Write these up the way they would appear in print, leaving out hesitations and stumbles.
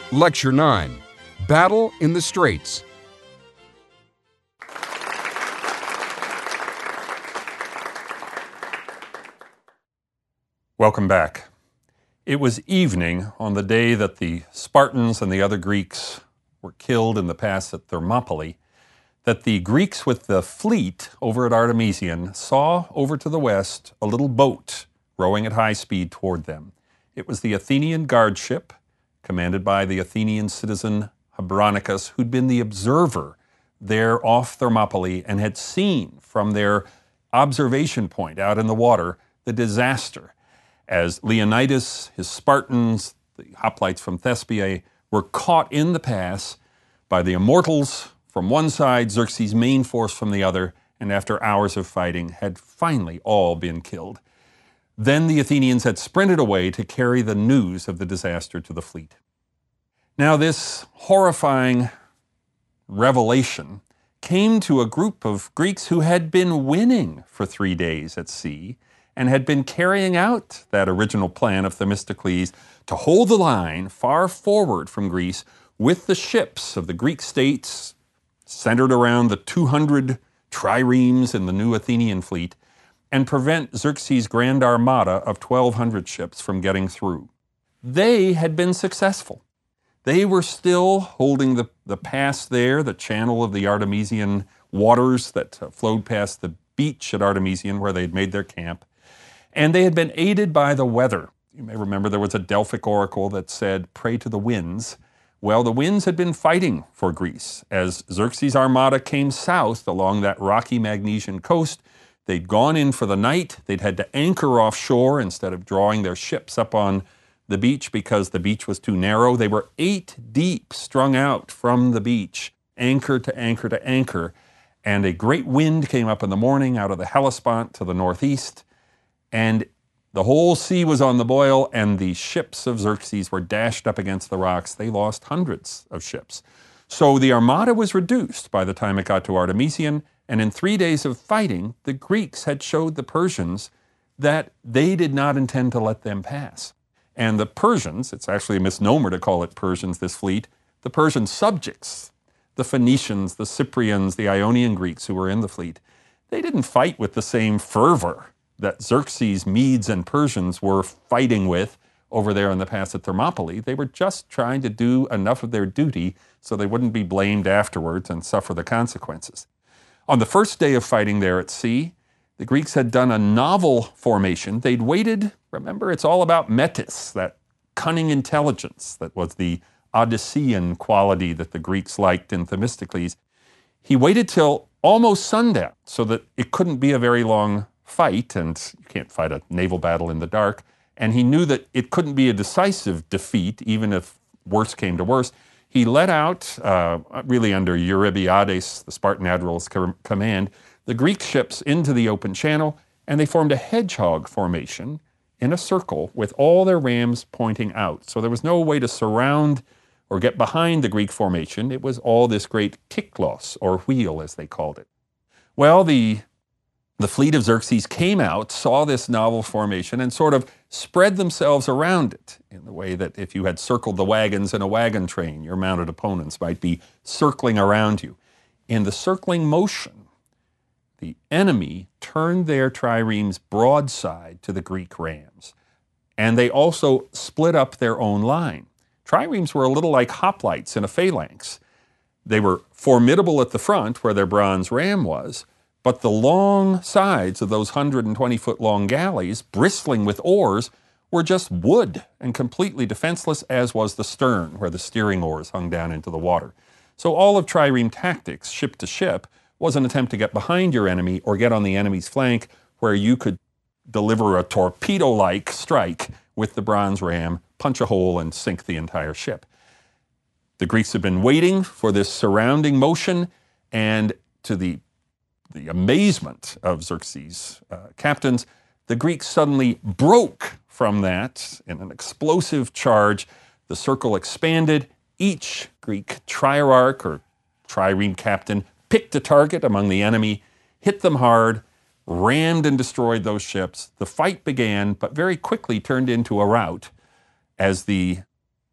Lecture 9, Battle in the Straits. Welcome back. It was evening on the day that the Spartans and the other Greeks were killed in the pass at Thermopylae, that the Greeks with the fleet over at Artemision saw over to the west a little boat rowing at high speed toward them. It was the Athenian guard ship, commanded by the Athenian citizen Hebranicus, who'd been the observer there off Thermopylae and had seen from their observation point out in the water the disaster as Leonidas, his Spartans, the hoplites from Thespiae, were caught in the pass by the Immortals from one side, Xerxes' main force from the other, and after hours of fighting had finally all been killed. Then the Athenians had sprinted away to carry the news of the disaster to the fleet. Now this horrifying revelation came to a group of Greeks who had been winning for 3 days at sea and had been carrying out that original plan of Themistocles to hold the line far forward from Greece with the ships of the Greek states centered around the 200 triremes in the new Athenian fleet and prevent Xerxes' Grand Armada of 1,200 ships from getting through. They had been successful. They were still holding the pass there, the channel of the Artemisian waters that flowed past the beach at Artemision where they'd made their camp. And they had been aided by the weather. You may remember there was a Delphic oracle that said, "Pray to the winds." Well, the winds had been fighting for Greece. As Xerxes' armada came south along that rocky Magnesian coast, they'd gone in for the night. They'd had to anchor offshore instead of drawing their ships up on the beach because the beach was too narrow. They were 8 deep, strung out from the beach, anchor to anchor to anchor. And a great wind came up in the morning out of the Hellespont to the northeast. And the whole sea was on the boil, and the ships of Xerxes were dashed up against the rocks. They lost hundreds of ships. So the armada was reduced by the time it got to Artemision, and in 3 days of fighting, the Greeks had showed the Persians that they did not intend to let them pass. And the Persians, it's actually a misnomer to call it Persians, this fleet, the Persian subjects, the Phoenicians, the Cyprians, the Ionian Greeks who were in the fleet, they didn't fight with the same fervor that Xerxes' Medes and Persians were fighting with over there in the pass at Thermopylae. They were just trying to do enough of their duty so they wouldn't be blamed afterwards and suffer the consequences. On the first day of fighting there at sea, the Greeks had done a novel formation. They'd waited, remember, it's all about metis, that cunning intelligence that was the Odyssean quality that the Greeks liked in Themistocles. He waited till almost sundown so that it couldn't be a very long fight, and you can't fight a naval battle in the dark, and he knew that it couldn't be a decisive defeat, even if worse came to worse. He let out, really under Eurybiades, the Spartan admiral's command, the Greek ships into the open channel, and they formed a hedgehog formation in a circle with all their rams pointing out. So there was no way to surround or get behind the Greek formation. It was all this great kyklos, or wheel, as they called it. Well, the fleet of Xerxes came out, saw this novel formation, and sort of spread themselves around it in the way that if you had circled the wagons in a wagon train, your mounted opponents might be circling around you. In the circling motion, the enemy turned their triremes broadside to the Greek rams, and they also split up their own line. Triremes were a little like hoplites in a phalanx. They were formidable at the front where their bronze ram was, but the long sides of those 120-foot-long galleys, bristling with oars, were just wood and completely defenseless, as was the stern, where the steering oars hung down into the water. So all of trireme tactics, ship to ship, was an attempt to get behind your enemy or get on the enemy's flank where you could deliver a torpedo-like strike with the bronze ram, punch a hole, and sink the entire ship. The Greeks had been waiting for this surrounding motion, and to the amazement of Xerxes' captains, the Greeks suddenly broke from that in an explosive charge. The circle expanded. Each Greek trierarch or trireme captain picked a target among the enemy, hit them hard, rammed and destroyed those ships. The fight began, but very quickly turned into a rout as the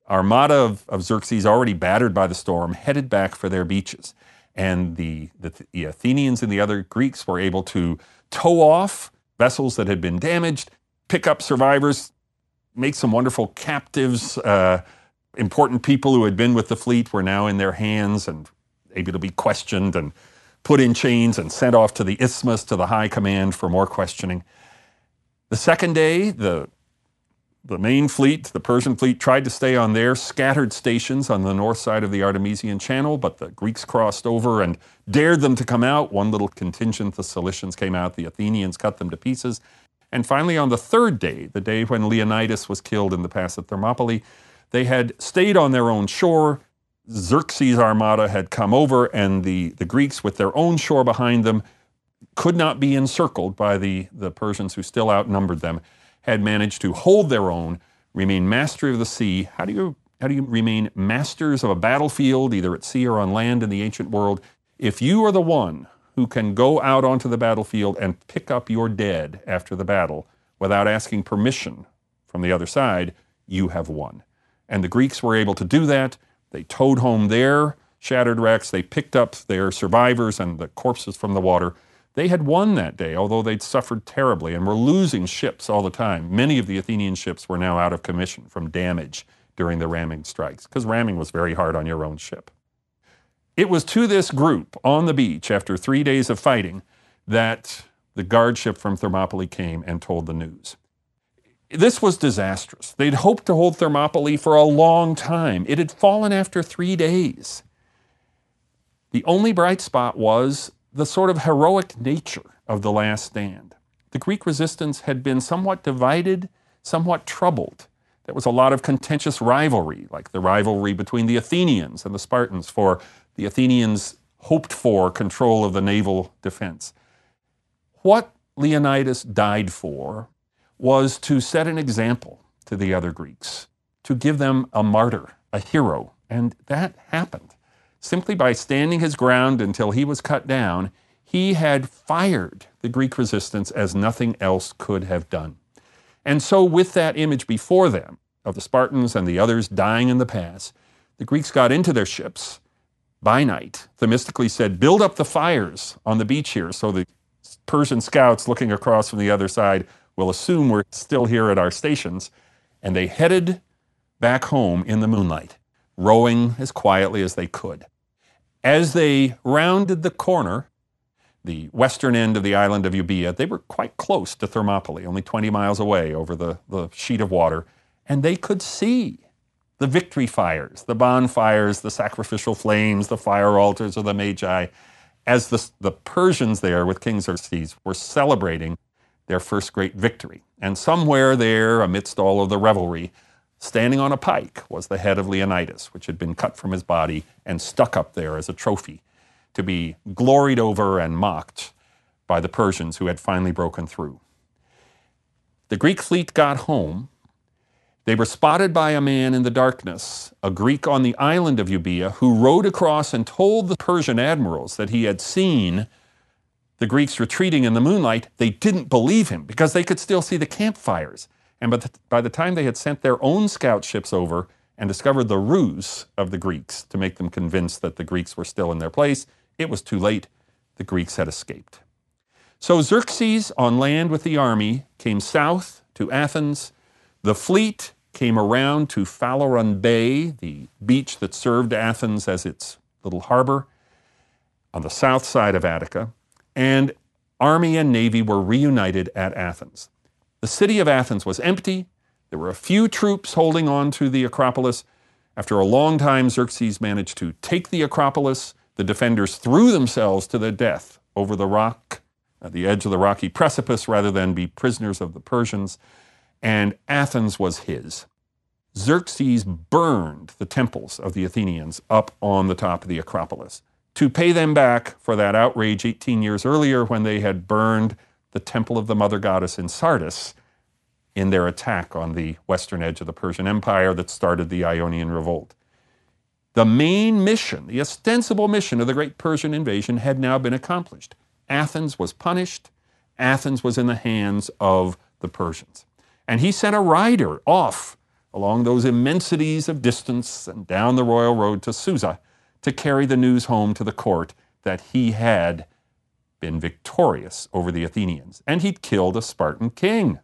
armada of Xerxes, already battered by the storm, headed back for their beaches. And the Athenians and the other Greeks were able to tow off vessels that had been damaged, pick up survivors, make some wonderful captives. Important people who had been with the fleet were now in their hands and able to be questioned and put in chains and sent off to the isthmus to the high command for more questioning. The second day, the main fleet, the Persian fleet, tried to stay on their scattered stations on the north side of the Artemisian Channel, but the Greeks crossed over and dared them to come out. One little contingent, the Cilicians, came out. The Athenians cut them to pieces. And finally, on the third day, the day when Leonidas was killed in the pass at Thermopylae, they had stayed on their own shore. Xerxes' armada had come over, and the Greeks, with their own shore behind them, could not be encircled by the Persians, who still outnumbered them, had managed to hold their own, remain master of the sea. How do you remain masters of a battlefield, either at sea or on land in the ancient world, if you are the one who can go out onto the battlefield and pick up your dead after the battle without asking permission from the other side? You have won. And the Greeks were able to do that. They towed home their shattered wrecks. They picked up their survivors and the corpses from the water. They had won that day, although they'd suffered terribly and were losing ships all the time. Many of the Athenian ships were now out of commission from damage during the ramming strikes, because ramming was very hard on your own ship. It was to this group on the beach, after 3 days of fighting, that the guard ship from Thermopylae came and told the news. This was disastrous. They'd hoped to hold Thermopylae for a long time. It had fallen after 3 days. The only bright spot was the sort of heroic nature of the last stand. The Greek resistance had been somewhat divided, somewhat troubled. There was a lot of contentious rivalry, like the rivalry between the Athenians and the Spartans, for the Athenians hoped for control of the naval defense. What Leonidas died for was to set an example to the other Greeks, to give them a martyr, a hero, and that happened. Simply by standing his ground until he was cut down, he had fired the Greek resistance as nothing else could have done. And so with that image before them of the Spartans and the others dying in the pass, the Greeks got into their ships by night, Themistocles said, "Build up the fires on the beach here so the Persian scouts looking across from the other side will assume we're still here at our stations." And they headed back home in the moonlight, rowing as quietly as they could. As they rounded the corner, the western end of the island of Euboea, they were quite close to Thermopylae, only 20 miles away over the sheet of water, and they could see the victory fires, the bonfires, the sacrificial flames, the fire altars of the Magi, as the Persians there with King Xerxes were celebrating their first great victory. And somewhere there, amidst all of the revelry, standing on a pike was the head of Leonidas, which had been cut from his body and stuck up there as a trophy to be gloried over and mocked by the Persians who had finally broken through. The Greek fleet got home. They were spotted by a man in the darkness, a Greek on the island of Euboea, who rowed across and told the Persian admirals that he had seen the Greeks retreating in the moonlight. They didn't believe him because they could still see the campfires. And by the time they had sent their own scout ships over and discovered the ruse of the Greeks to make them convinced that the Greeks were still in their place, it was too late. The Greeks had escaped. So Xerxes, on land with the army, came south to Athens. The fleet came around to Phaleron Bay, the beach that served Athens as its little harbor on the south side of Attica, and army and navy were reunited at Athens. The city of Athens was empty. There were a few troops holding on to the Acropolis. After a long time, Xerxes managed to take the Acropolis. The defenders threw themselves to their death over the rock, at the edge of the rocky precipice, rather than be prisoners of the Persians, and Athens was his. Xerxes burned the temples of the Athenians up on the top of the Acropolis to pay them back for that outrage 18 years earlier when they had burned the temple of the mother goddess in Sardis in their attack on the western edge of the Persian Empire that started the Ionian Revolt. The main mission, the ostensible mission of the great Persian invasion had now been accomplished. Athens was punished. Athens was in the hands of the Persians. And he sent a rider off along those immensities of distance and down the royal road to Susa to carry the news home to the court that he had been victorious over the Athenians, and he'd killed a Spartan king.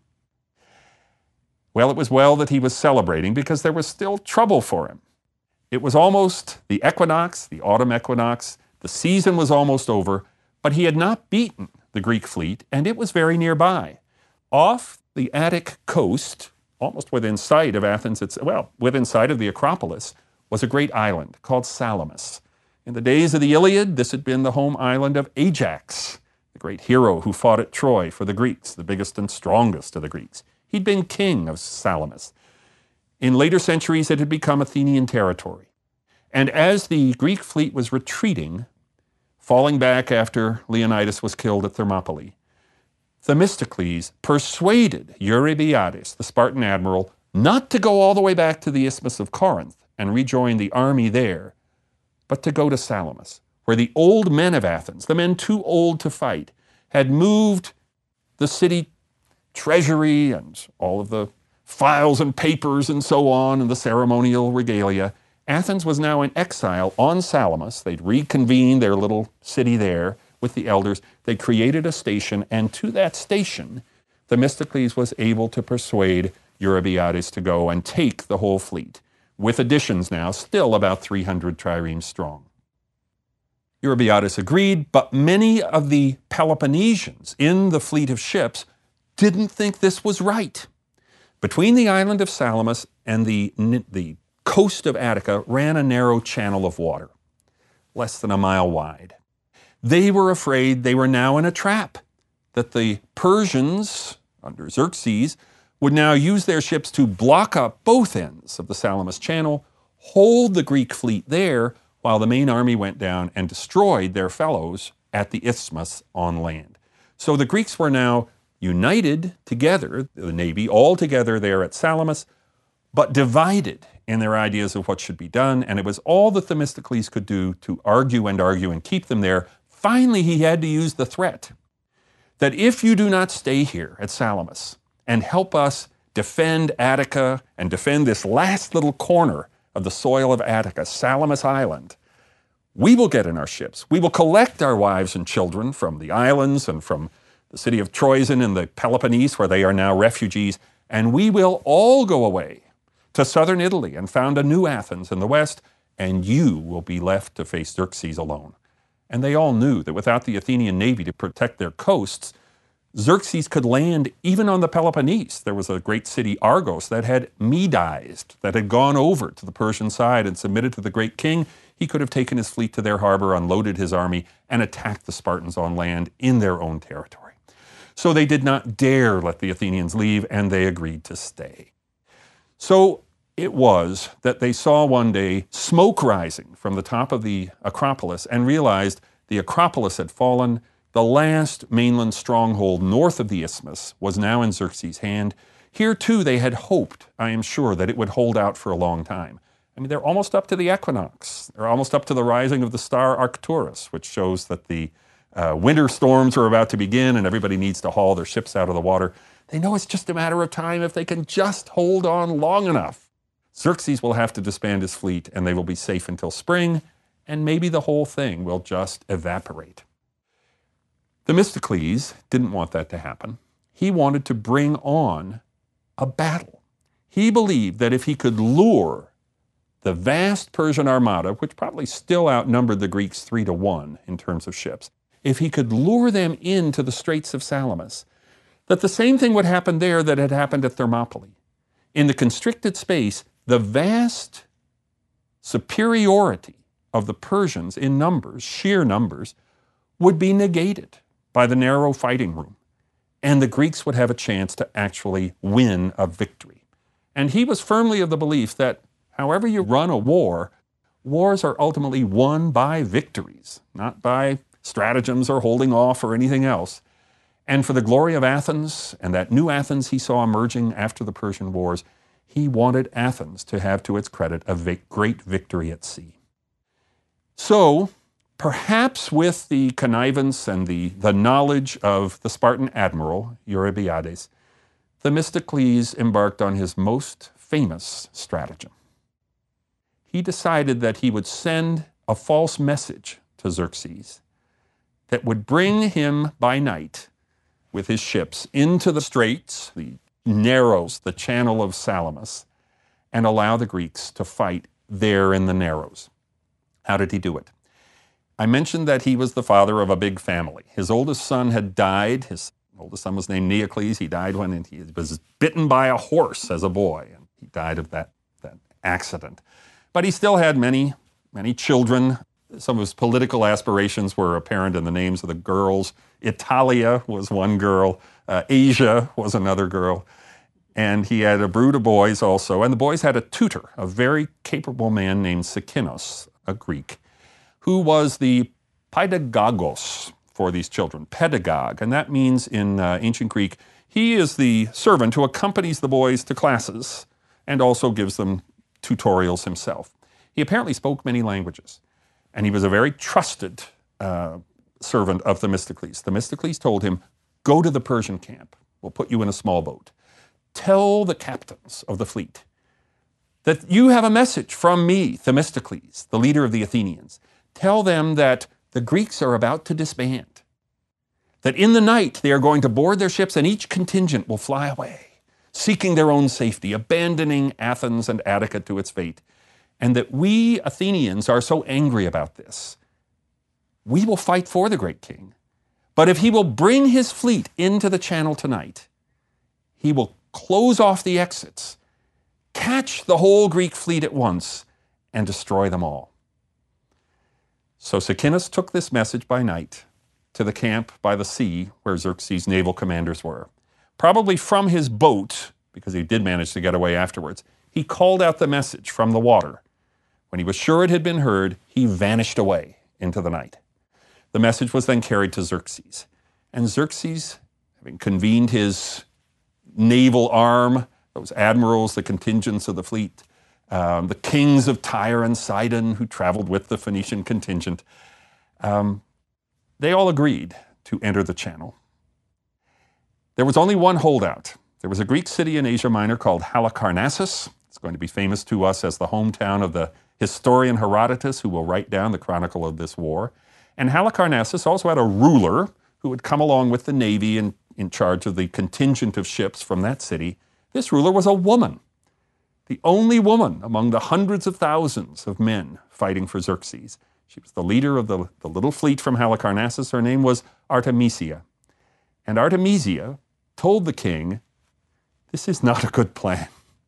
Well, it was well that he was celebrating because there was still trouble for him. It was almost the equinox, the autumn equinox. The season was almost over, but he had not beaten the Greek fleet, and it was very nearby. Off the Attic coast, almost within sight of Athens, within sight of the Acropolis, was a great island called Salamis. In the days of the Iliad, this had been the home island of Ajax, the great hero who fought at Troy for the Greeks, the biggest and strongest of the Greeks. He'd been king of Salamis. In later centuries, it had become Athenian territory. And as the Greek fleet was retreating, falling back after Leonidas was killed at Thermopylae, Themistocles persuaded Eurybiades, the Spartan admiral, not to go all the way back to the Isthmus of Corinth and rejoin the army there, but to go to Salamis, where the old men of Athens, the men too old to fight, had moved the city treasury and all of the files and papers and so on and the ceremonial regalia. Athens was now in exile on Salamis. They'd reconvened their little city there with the elders. They created a station, and to that station, Themistocles was able to persuade Eurybiades to go and take the whole fleet, with additions now, still about 300 triremes strong. Eurybiades agreed, but many of the Peloponnesians in the fleet of ships didn't think this was right. Between the island of Salamis and the coast of Attica ran a narrow channel of water, less than a mile wide. They were afraid they were now in a trap, that the Persians, under Xerxes, would now use their ships to block up both ends of the Salamis Channel, hold the Greek fleet there, while the main army went down and destroyed their fellows at the isthmus on land. So the Greeks were now united together, the navy all together there at Salamis, but divided in their ideas of what should be done, and it was all that Themistocles could do to argue and keep them there. Finally, he had to use the threat that if you do not stay here at Salamis and help us defend Attica and defend this last little corner of the soil of Attica, Salamis Island, we will get in our ships. We will collect our wives and children from the islands and from the city of Troezen in the Peloponnese, where they are now refugees, and we will all go away to southern Italy and found a new Athens in the west, and you will be left to face Xerxes alone. And they all knew that without the Athenian navy to protect their coasts, Xerxes could land even on the Peloponnese. There was a great city, Argos, that had Medized, that had gone over to the Persian side and submitted to the great king. He could have taken his fleet to their harbor, unloaded his army, and attacked the Spartans on land in their own territory. So they did not dare let the Athenians leave, and they agreed to stay. So it was that they saw one day smoke rising from the top of the Acropolis and realized the Acropolis had fallen. The last mainland stronghold north of the isthmus was now in Xerxes' hand. Here, too, they had hoped, I am sure, that it would hold out for a long time. I mean, they're almost up to the equinox. They're almost up to the rising of the star Arcturus, which shows that the winter storms are about to begin and everybody needs to haul their ships out of the water. They know it's just a matter of time if they can just hold on long enough. Xerxes will have to disband his fleet and they will be safe until spring, and maybe the whole thing will just evaporate. Themistocles didn't want that to happen. He wanted to bring on a battle. He believed that if he could lure the vast Persian armada, which probably still outnumbered the Greeks 3-1 in terms of ships, if he could lure them into the Straits of Salamis, that the same thing would happen there that had happened at Thermopylae. In the constricted space, the vast superiority of the Persians in numbers, sheer numbers, would be negated by the narrow fighting room, and the Greeks would have a chance to actually win a victory. And he was firmly of the belief that however you run a war, wars are ultimately won by victories, not by stratagems or holding off or anything else. And for the glory of Athens and that new Athens he saw emerging after the Persian Wars, he wanted Athens to have to its credit a great victory at sea. So, perhaps with the connivance and the knowledge of the Spartan admiral, Eurybiades, Themistocles embarked on his most famous stratagem. He decided that he would send a false message to Xerxes that would bring him by night with his ships into the straits, the narrows, the channel of Salamis, and allow the Greeks to fight there in the narrows. How did he do it? I mentioned that he was the father of a big family. His oldest son had died. His oldest son was named Neocles. He died when he was bitten by a horse as a boy, and he died of that accident. But he still had many children. Some of his political aspirations were apparent in the names of the girls. Italia was one girl. Asia was another girl. And he had a brood of boys also. And the boys had a tutor, a very capable man named Sikinos, a Greek, who was the pedagogos for these children, pedagogue. And that means in ancient Greek, he is the servant who accompanies the boys to classes and also gives them tutorials himself. He apparently spoke many languages, and he was a very trusted servant of Themistocles. Themistocles told him, go to the Persian camp. We'll put you in a small boat. Tell the captains of the fleet that you have a message from me, Themistocles, the leader of the Athenians. Tell them that the Greeks are about to disband, that in the night they are going to board their ships and each contingent will fly away, seeking their own safety, abandoning Athens and Attica to its fate, and that we Athenians are so angry about this. We will fight for the great king, but if he will bring his fleet into the channel tonight, he will close off the exits, catch the whole Greek fleet at once, and destroy them all. So Sikinos took this message by night to the camp by the sea where Xerxes' naval commanders were. Probably from his boat, because he did manage to get away afterwards, he called out the message from the water. When he was sure it had been heard, he vanished away into the night. The message was then carried to Xerxes. And Xerxes, having convened his naval arm, those admirals, the contingents of the fleet, the kings of Tyre and Sidon who traveled with the Phoenician contingent, they all agreed to enter the channel. There was only one holdout. There was a Greek city in Asia Minor called Halicarnassus. It's going to be famous to us as the hometown of the historian Herodotus, who will write down the chronicle of this war. And Halicarnassus also had a ruler who would come along with the navy and in charge of the contingent of ships from that city. This ruler was a woman, the only woman among the hundreds of thousands of men fighting for Xerxes. She was the leader of the little fleet from Halicarnassus. Her name was Artemisia. And Artemisia told the king, this is not a good plan.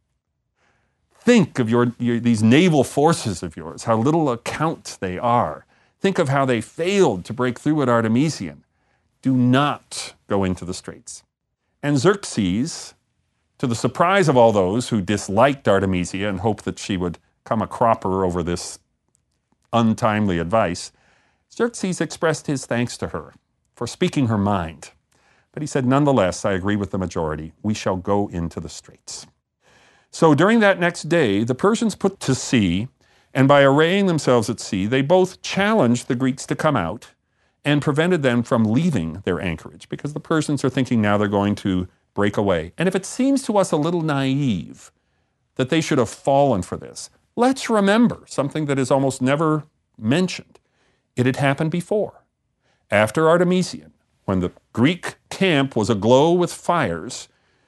Think of these naval forces of yours, how little account they are. Think of how they failed to break through at Artemisium. Do not go into the straits. And Xerxes, to the surprise of all those who disliked Artemisia and hoped that she would come a cropper over this untimely advice, Xerxes expressed his thanks to her for speaking her mind. But he said, nonetheless, I agree with the majority. We shall go into the straits. So during that next day, the Persians put to sea, and by arraying themselves at sea, they both challenged the Greeks to come out and prevented them from leaving their anchorage, because the Persians are thinking now they're going to break away. And if it seems to us a little naive that they should have fallen for this, let's remember something that is almost never mentioned. It had happened before. After Artemisium, when the Greek camp was aglow with fires,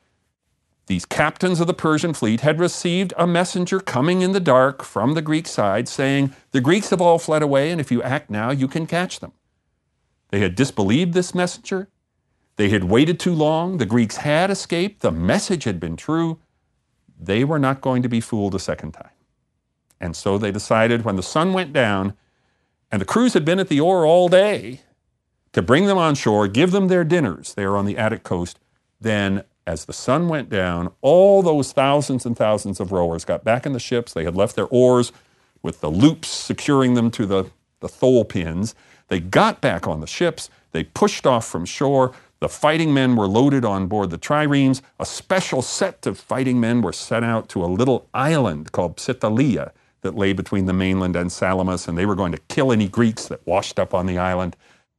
these captains of the Persian fleet had received a messenger coming in the dark from the Greek side saying, the Greeks have all fled away, and if you act now, you can catch them. They had disbelieved this messenger. They had waited too long. The Greeks had escaped. The message had been true. They were not going to be fooled a second time. And so they decided when the sun went down and the crews had been at the oar all day to bring them on shore, give them their dinners there on the Attic coast. Then as the sun went down, all those thousands and thousands of rowers got back in the ships. They had left their oars with the loops securing them to the thole pins. They got back on the ships. They pushed off from shore. The fighting men were loaded on board the triremes. A special set of fighting men were sent out to a little island called Psytalia that lay between the mainland and Salamis, and they were going to kill any Greeks that washed up on the island.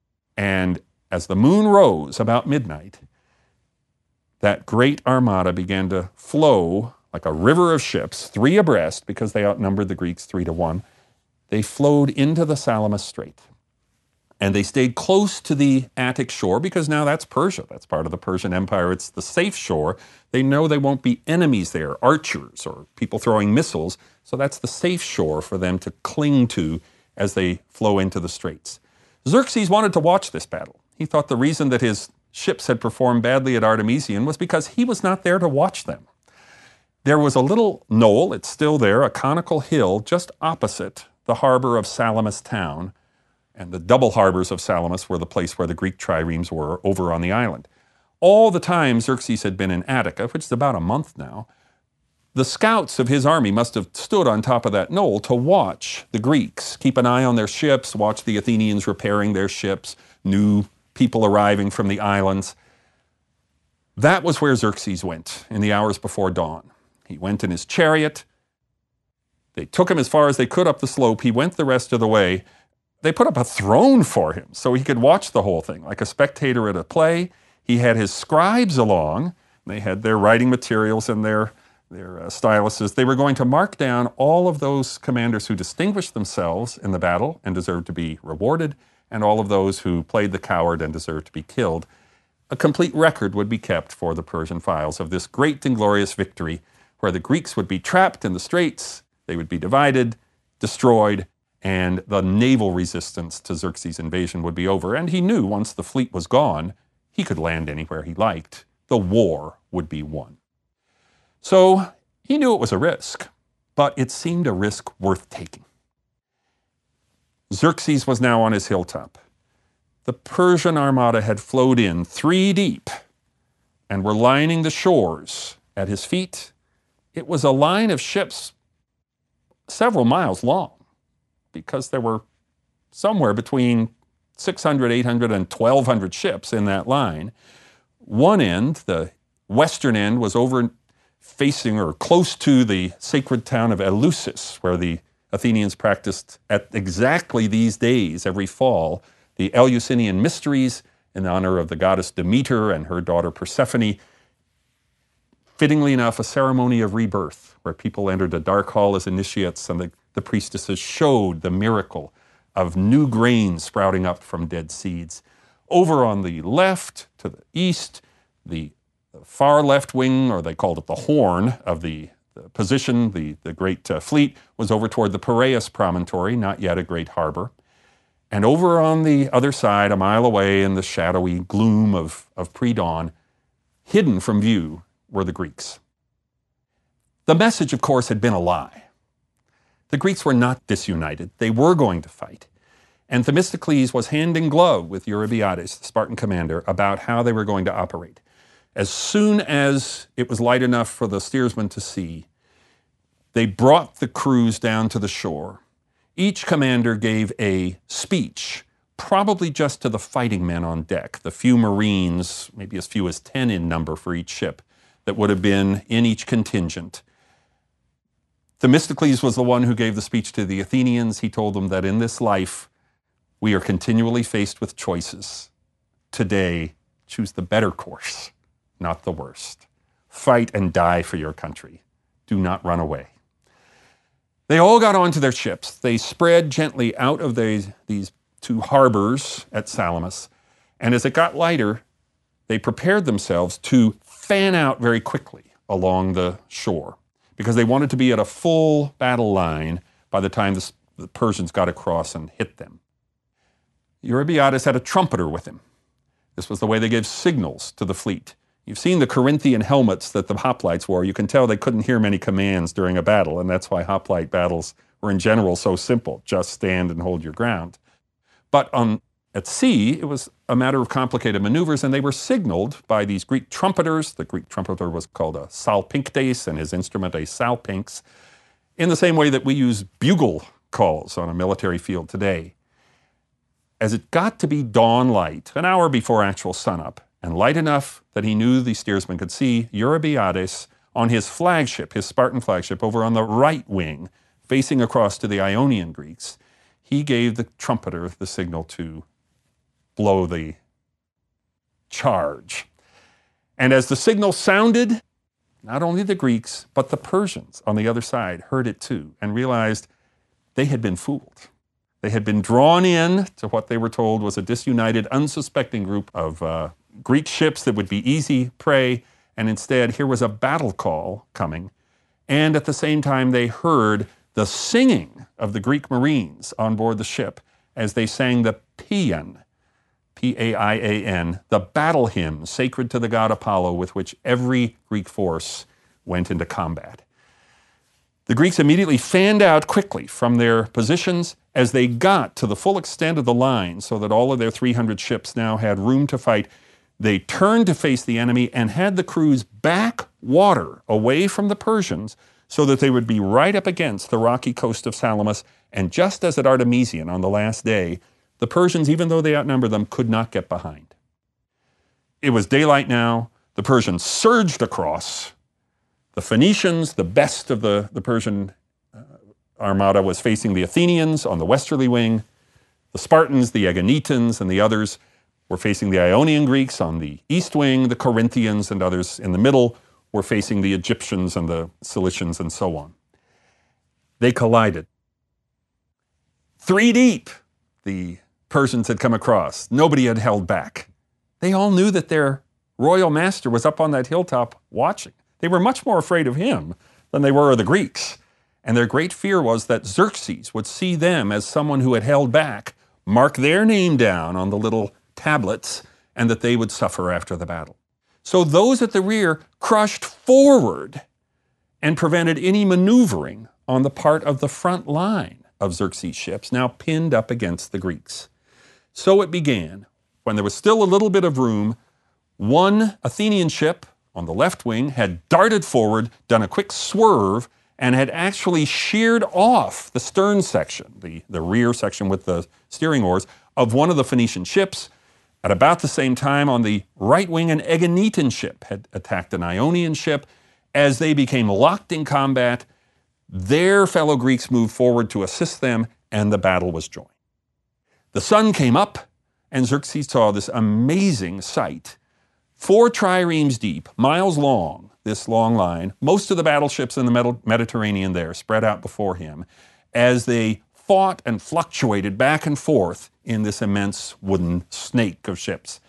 And as the moon rose about midnight, that great armada began to flow like a river of ships, 3 abreast, because they outnumbered the Greeks 3-1. They flowed into the Salamis Strait. And they stayed close to the Attic shore because now that's Persia. That's part of the Persian Empire. It's the safe shore. They know they won't be enemies there, archers or people throwing missiles. So that's the safe shore for them to cling to as they flow into the straits. Xerxes wanted to watch this battle. He thought the reason that his ships had performed badly at Artemision was because he was not there to watch them. There was a little knoll, it's still there, a conical hill just opposite the harbor of Salamis town, and the double harbors of Salamis were the place where the Greek triremes were over on the island. All the time Xerxes had been in Attica, which is about a month now, the scouts of his army must have stood on top of that knoll to watch the Greeks, keep an eye on their ships, watch the Athenians repairing their ships, new people arriving from the islands. That was where Xerxes went in the hours before dawn. He went in his chariot. They took him as far as they could up the slope. He went the rest of the way. They put up a throne for him so he could watch the whole thing, like a spectator at a play. He had his scribes along. They had their writing materials and their styluses. They were going to mark down all of those commanders who distinguished themselves in the battle and deserved to be rewarded, and all of those who played the coward and deserved to be killed. A complete record would be kept for the Persian files of this great and glorious victory, where the Greeks would be trapped in the straits, they would be divided, destroyed, and the naval resistance to Xerxes' invasion would be over. And he knew once the fleet was gone, he could land anywhere he liked. The war would be won. So he knew it was a risk, but it seemed a risk worth taking. Xerxes was now on his hilltop. The Persian armada had flowed in 3 deep and were lining the shores at his feet. It was a line of ships several miles long, because there were somewhere between 600, 800, and 1,200 ships in that line. One end, the western end, was over facing or close to the sacred town of Eleusis, where the Athenians practiced at exactly these days, every fall, the Eleusinian mysteries in honor of the goddess Demeter and her daughter Persephone. Fittingly enough, a ceremony of rebirth, where people entered a dark hall as initiates, and the priestesses showed the miracle of new grain sprouting up from dead seeds. Over on the left, to the east, the far left wing, or they called it the horn of the position, the great fleet, was over toward the Piraeus promontory, not yet a great harbor. And over on the other side, a mile away in the shadowy gloom of pre-dawn, hidden from view, were the Greeks. The message, of course, had been a lie. The Greeks were not disunited. They were going to fight. And Themistocles was hand in glove with Eurybiades, the Spartan commander, about how they were going to operate. As soon as it was light enough for the steersman to see, they brought the crews down to the shore. Each commander gave a speech, probably just to the fighting men on deck, the few Marines, maybe as few as 10 in number for each ship, that would have been in each contingent. Themistocles was the one who gave the speech to the Athenians. He told them that in this life, we are continually faced with choices. Today, choose the better course, not the worst. Fight and die for your country. Do not run away. They all got onto their ships. They spread gently out of these 2 harbors at Salamis. And as it got lighter, they prepared themselves to fan out very quickly along the shore, because they wanted to be at a full battle line by the time the Persians got across and hit them. Eurybiades had a trumpeter with him. This was the way they gave signals to the fleet. You've seen the Corinthian helmets that the hoplites wore. You can tell they couldn't hear many commands during a battle, and that's why hoplite battles were in general so simple. Just stand and hold your ground. But at sea, it was a matter of complicated maneuvers, and they were signaled by these Greek trumpeters. The Greek trumpeter was called a salpinctes, and his instrument a salpinx, in the same way that we use bugle calls on a military field today. As it got to be dawn light, an hour before actual sunup, and light enough that he knew the steersman could see, Eurybiades on his flagship, his Spartan flagship, over on the right wing, facing across to the Ionian Greeks, he gave the trumpeter the signal to blow the charge. And as the signal sounded, not only the Greeks, but the Persians on the other side heard it too and realized they had been fooled. They had been drawn in to what they were told was a disunited, unsuspecting group of Greek ships that would be easy prey, and instead here was a battle call coming. And at the same time, they heard the singing of the Greek Marines on board the ship as they sang the Paean, P-A-I-A-N, the battle hymn sacred to the god Apollo with which every Greek force went into combat. The Greeks immediately fanned out quickly from their positions as they got to the full extent of the line so that all of their 300 ships now had room to fight. They turned to face the enemy and had the crews back water away from the Persians so that they would be right up against the rocky coast of Salamis. And just as at Artemisium on the last day, the Persians, even though they outnumbered them, could not get behind. It was daylight now. The Persians surged across. The Phoenicians, the best of the Persian armada, was facing the Athenians on the westerly wing. The Spartans, the Aeginetans, and the others were facing the Ionian Greeks on the east wing. The Corinthians and others in the middle were facing the Egyptians and the Cilicians and so on. They collided. 3 deep, the Persians had come across. Nobody had held back. They all knew that their royal master was up on that hilltop watching. They were much more afraid of him than they were of the Greeks. And their great fear was that Xerxes would see them as someone who had held back, mark their name down on the little tablets, and that they would suffer after the battle. So those at the rear crushed forward and prevented any maneuvering on the part of the front line of Xerxes' ships, now pinned up against the Greeks. So it began. When there was still a little bit of room, one Athenian ship on the left wing had darted forward, done a quick swerve, and had actually sheared off the stern section, the rear section with the steering oars, of one of the Phoenician ships. At about the same time, on the right wing, an Aeginetan ship had attacked an Ionian ship. As they became locked in combat, their fellow Greeks moved forward to assist them, and the battle was joined. The sun came up, and Xerxes saw this amazing sight. 4 triremes deep, miles long, this long line, most of the battleships in the Mediterranean there spread out before him, as they fought and fluctuated back and forth in this immense wooden snake of ships.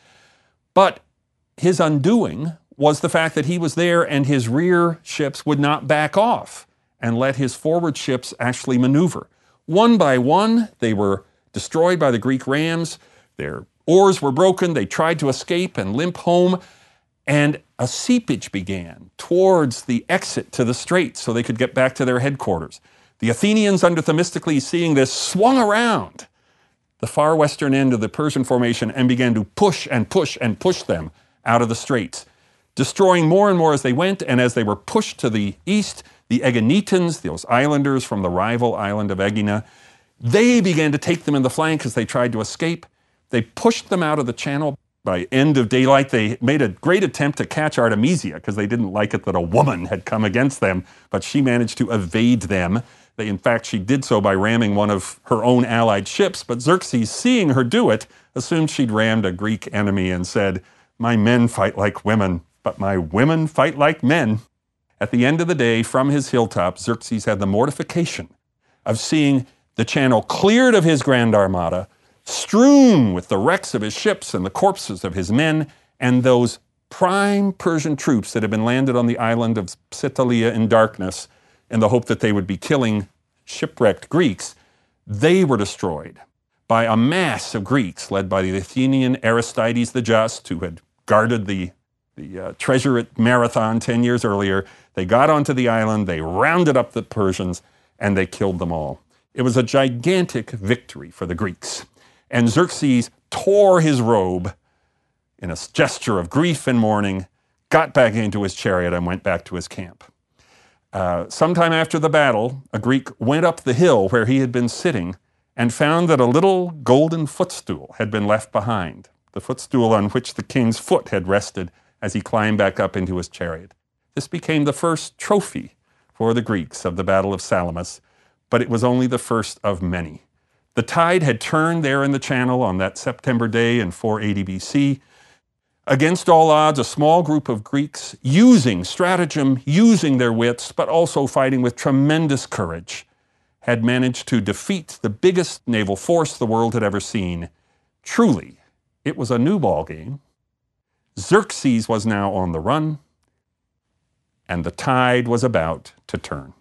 But his undoing was the fact that he was there and his rear ships would not back off and let his forward ships actually maneuver. One by one, they were destroyed by the Greek rams. Their oars were broken. They tried to escape and limp home. And a seepage began towards the exit to the straits so they could get back to their headquarters. The Athenians, under Themistocles, seeing this, swung around the far western end of the Persian formation and began to push and push and push them out of the straits, destroying more and more as they went. And as they were pushed to the east, the Aeginetans, those islanders from the rival island of Aegina, they began to take them in the flank as they tried to escape. They pushed them out of the channel. By end of daylight, they made a great attempt to catch Artemisia because they didn't like it that a woman had come against them, but she managed to evade them. In fact, she did so by ramming one of her own allied ships, but Xerxes, seeing her do it, assumed she'd rammed a Greek enemy and said, "My men fight like women, but my women fight like men." At the end of the day, from his hilltop, Xerxes had the mortification of seeing the channel cleared of his grand armada, strewn with the wrecks of his ships and the corpses of his men, and those prime Persian troops that had been landed on the island of Psytalia in darkness in the hope that they would be killing shipwrecked Greeks. They were destroyed by a mass of Greeks led by the Athenian Aristides the Just, who had guarded the treasure at Marathon 10 years earlier. They got onto the island, they rounded up the Persians, and they killed them all. It was a gigantic victory for the Greeks. And Xerxes tore his robe in a gesture of grief and mourning, got back into his chariot, and went back to his camp. Sometime after the battle, a Greek went up the hill where he had been sitting and found that a little golden footstool had been left behind, the footstool on which the king's foot had rested as he climbed back up into his chariot. This became the first trophy for the Greeks of the Battle of Salamis, but it was only the first of many. The tide had turned there in the channel on that September day in 480 BC. Against all odds, a small group of Greeks, using stratagem, using their wits, but also fighting with tremendous courage, had managed to defeat the biggest naval force the world had ever seen. Truly, it was a new ball game. Xerxes was now on the run, and the tide was about to turn.